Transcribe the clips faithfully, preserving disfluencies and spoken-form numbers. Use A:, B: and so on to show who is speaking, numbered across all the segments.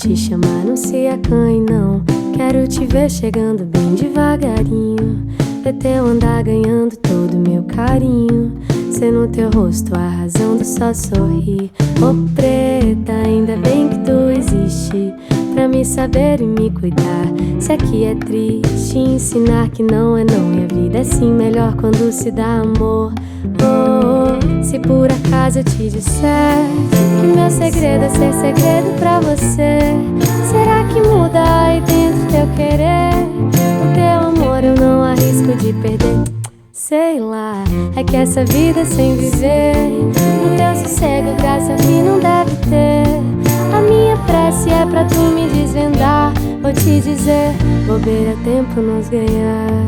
A: te chamar, não se acanhe não. Quero te ver chegando bem devagarinho, ver teu andar ganhando todo meu carinho. Ser no teu rosto a razão do só sorrir. Ô preta, ainda bem que tu existe, pra me saber e me cuidar. Se aqui é triste, ensinar que não é não. E a vida é sim melhor quando se dá amor. Oh, oh, se por acaso eu te disser que meu segredo é ser segredo pra você, será que muda aí dentro teu querer? O teu amor eu não arrisco de perder. Sei lá, é que essa vida sem viver, no teu sossego graça que não deve ter. A minha prece é pra tu me desvendar. Vou te dizer, bobeira tempo nos ganhar.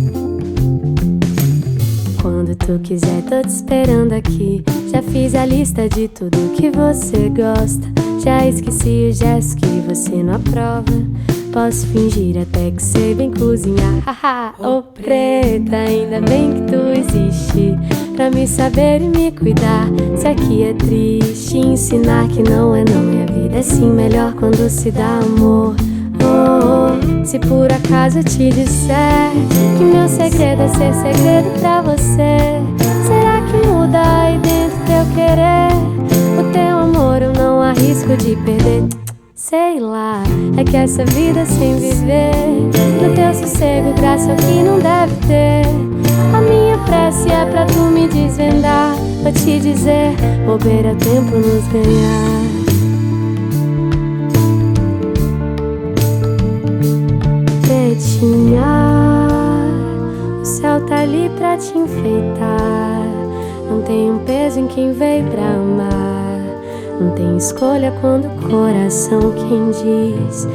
A: Quando tu quiser tô te esperando aqui. Já fiz a lista de tudo que você gosta, já esqueci os gestos que você não aprova. Posso fingir até que sei bem cozinhar. Haha, ô preta, ainda bem que tu existe, pra me saber e me cuidar. Se aqui é triste, ensinar que não é não. E a vida é sim melhor quando se dá amor. Oh, oh, se por acaso eu te disser que meu segredo é ser segredo pra você, será que muda aí dentro teu querer? O teu amor eu não arrisco de perder. Sei lá, é que essa vida sem viver, no teu sossego graça que não deve ter. A minha prece é pra tu me desvendar. Vou te dizer, bobeira tempo nos ganhar. Pretinha, o céu tá ali pra te enfeitar. Não tem um peso em quem veio pra amar. Não tem escolha quando o coração quem diz.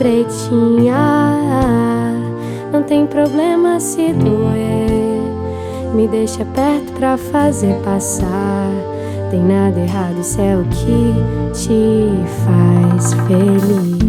A: Pretinha, não tem problema se doer, me deixa perto pra fazer passar. Tem nada errado, isso é o que te faz feliz.